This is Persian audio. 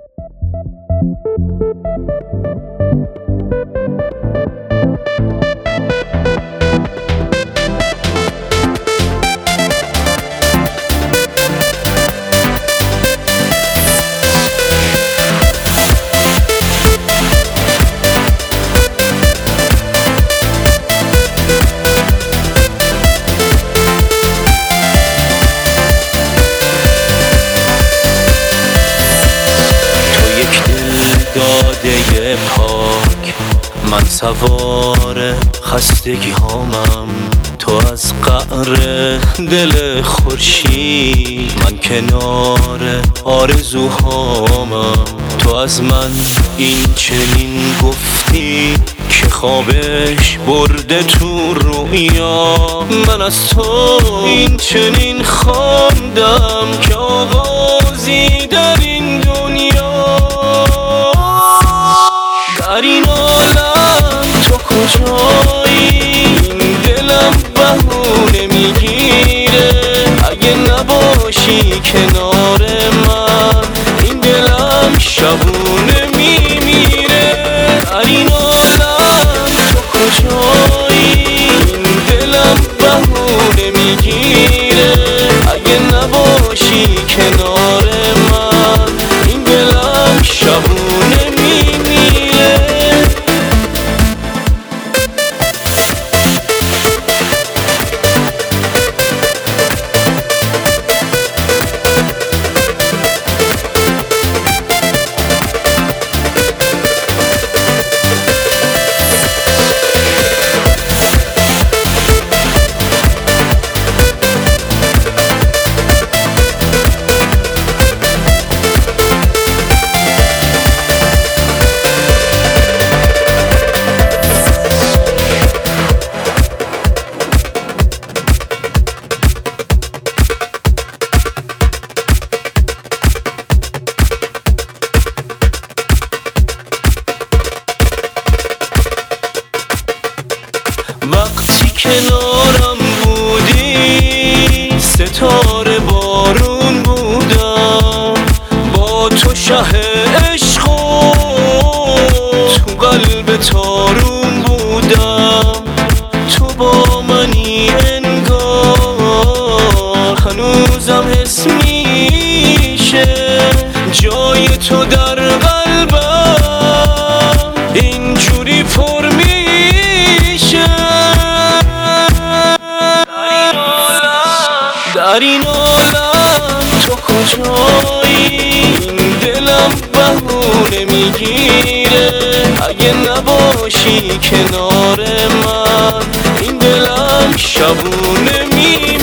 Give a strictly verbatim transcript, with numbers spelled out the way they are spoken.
داده پاک، من سوار خستگی هامم، تو از قعر دل خورشید، من کنار آرزوهامم. تو از من این چنین گفتی که خوابش برده تو رویا، من از تو این چنین خواندم که آغازی در این دنیا. در این عالم تو کجایی؟ این دلم بهونه میگیره، اگه نباشی کنار من این دلم شبونه میمیره. در این عالم تو کجایی؟ این دلم بهونه میگیره، اگه نباشی کنار من این دلم شبونه میمیره. وقتی کنارم بودی ستاره بارون بودم، با تو شه عشق و تو قلب تارون بودم. تو با منی انگار هنوزم حس میشه جای تو در قلبم، اینجوری پر میشه. در این عالم تو کجایی؟ این دلم بهونه میگیره، اگه نباشی کنار من این دلم شبونه میمیره.